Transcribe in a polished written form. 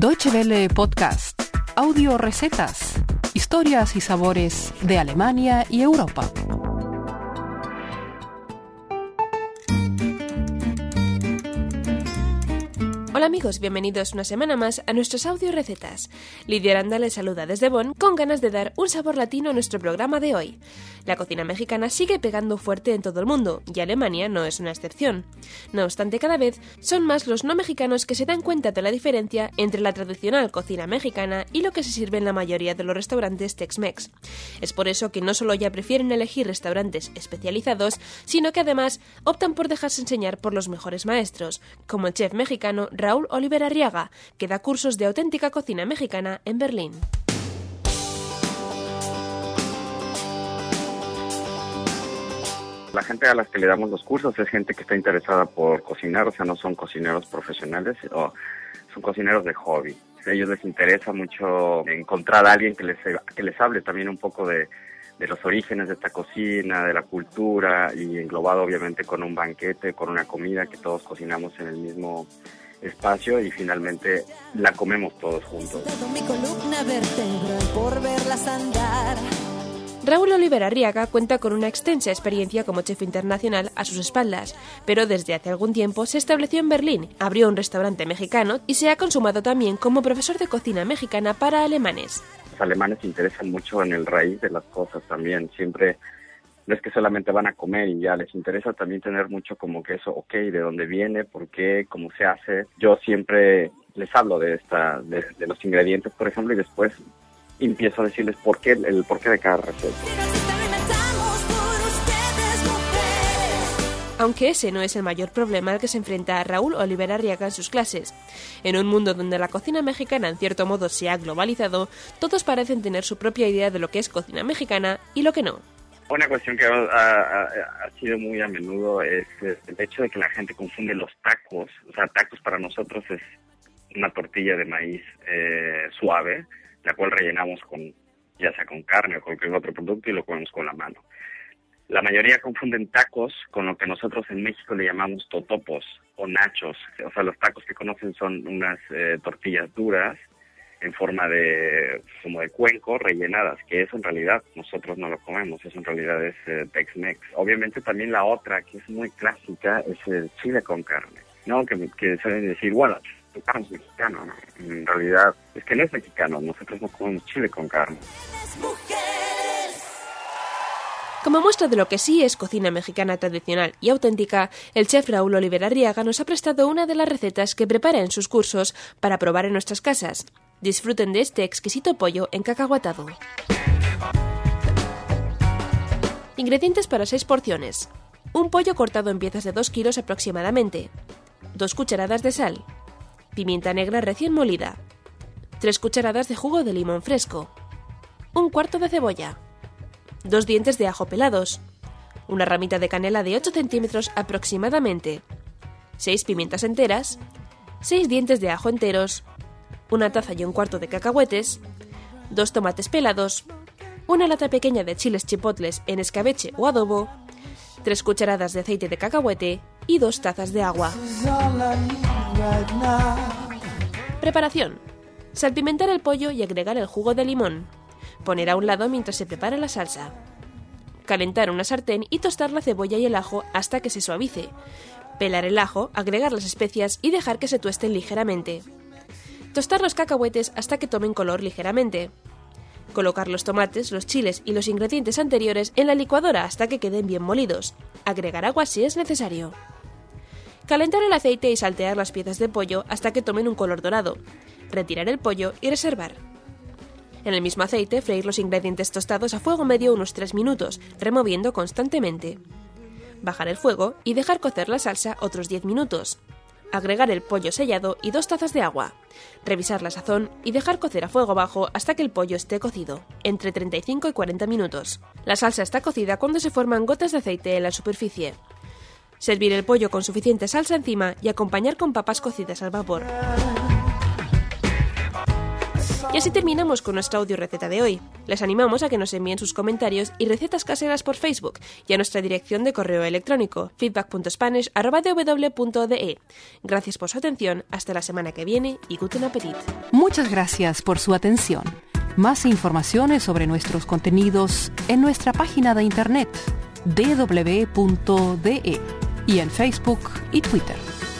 Deutsche Welle Podcast. Audio recetas. Historias y sabores de Alemania y Europa. Hola amigos, bienvenidos una semana más a nuestros audio recetas. Lidia Aranda les saluda desde Bonn con ganas de dar un sabor latino a nuestro programa de hoy. La cocina mexicana sigue pegando fuerte en todo el mundo y Alemania no es una excepción. No obstante, cada vez son más los no mexicanos que se dan cuenta de la diferencia entre la tradicional cocina mexicana y lo que se sirve en la mayoría de los restaurantes Tex-Mex. Es por eso que no solo ya prefieren elegir restaurantes especializados, sino que además optan por dejarse enseñar por los mejores maestros, como el chef mexicano Raúl Oliver Arriaga, que da cursos de auténtica cocina mexicana en Berlín. La gente a las que le damos los cursos es gente que está interesada por cocinar, o sea, no son cocineros profesionales, o son cocineros de hobby. A ellos les interesa mucho encontrar a alguien que les hable también un poco de los orígenes de esta cocina, de la cultura, y englobado obviamente con un banquete, con una comida que todos cocinamos en el mismo espacio y finalmente la comemos todos juntos. Raúl Oliver Arriaga cuenta con una extensa experiencia como chef internacional a sus espaldas, pero desde hace algún tiempo se estableció en Berlín, abrió un restaurante mexicano y se ha consumado también como profesor de cocina mexicana para alemanes. Los alemanes se interesan mucho en el raíz de las cosas también, siempre no es que solamente van a comer y ya, les interesa también tener mucho como que eso, de dónde viene, por qué, cómo se hace. Yo siempre les hablo de los ingredientes, por ejemplo, y después empiezo a decirles el porqué de cada receta. Aunque ese no es el mayor problema al que se enfrenta Raúl Oliver Arriaga en sus clases. En un mundo donde la cocina mexicana en cierto modo se ha globalizado, todos parecen tener su propia idea de lo que es cocina mexicana y lo que no. Una cuestión que ha sido muy a menudo es el hecho de que la gente confunde los tacos. O sea, tacos para nosotros es una tortilla de maíz suave, la cual rellenamos ya sea con carne o cualquier otro producto y lo comemos con la mano. La mayoría confunden tacos con lo que nosotros en México le llamamos totopos o nachos. O sea, los tacos que conocen son unas tortillas duras en forma como de cuenco, rellenadas, que eso en realidad nosotros no lo comemos, eso en realidad es Tex-Mex. Obviamente también la otra, que es muy clásica, es el chile con carne, ¿no? Que suelen decir, bueno, tu carne es mexicano, ¿no? En realidad es que no es mexicano, nosotros no comemos chile con carne. Como muestra de lo que sí es cocina mexicana tradicional y auténtica, el chef Raúl Oliver Arriaga nos ha prestado una de las recetas que prepara en sus cursos para probar en nuestras casas. Disfruten de este exquisito pollo encacahuatado. Ingredientes para 6 porciones. Un pollo cortado en piezas de 2 kilos aproximadamente. 2 cucharadas de sal. Pimienta negra recién molida. 3 cucharadas de jugo de limón fresco. 1/4 de cebolla. 2 dientes de ajo pelados. Una ramita de canela de 8 centímetros aproximadamente. 6 pimientas enteras. 6 dientes de ajo enteros. 1 taza y 1/4 de cacahuetes, 2 tomates pelados, 1 lata pequeña de chiles chipotles en escabeche o adobo, 3 cucharadas de aceite de cacahuete y 2 tazas de agua. Preparación. Salpimentar el pollo y agregar el jugo de limón. Poner a un lado mientras se prepara la salsa. Calentar una sartén y tostar la cebolla y el ajo hasta que se suavice. Pelar el ajo, agregar las especias y dejar que se tuesten ligeramente. Tostar los cacahuetes hasta que tomen color ligeramente. Colocar los tomates, los chiles y los ingredientes anteriores en la licuadora hasta que queden bien molidos. Agregar agua si es necesario. Calentar el aceite y saltear las piezas de pollo hasta que tomen un color dorado. Retirar el pollo y reservar. En el mismo aceite, freír los ingredientes tostados a fuego medio unos 3 minutos, removiendo constantemente. Bajar el fuego y dejar cocer la salsa otros 10 minutos. Agregar el pollo sellado y 2 tazas de agua. Revisar la sazón y dejar cocer a fuego bajo hasta que el pollo esté cocido, entre 35 y 40 minutos. La salsa está cocida cuando se forman gotas de aceite en la superficie. Servir el pollo con suficiente salsa encima y acompañar con papas cocidas al vapor. Y así terminamos con nuestra audioreceta de hoy. Les animamos a que nos envíen sus comentarios y recetas caseras por Facebook y a nuestra dirección de correo electrónico feedback.spanish@dw.de. Gracias por su atención, hasta la semana que viene y guten Appetit. Muchas gracias por su atención. Más informaciones sobre nuestros contenidos en nuestra página de internet www.de y en Facebook y Twitter.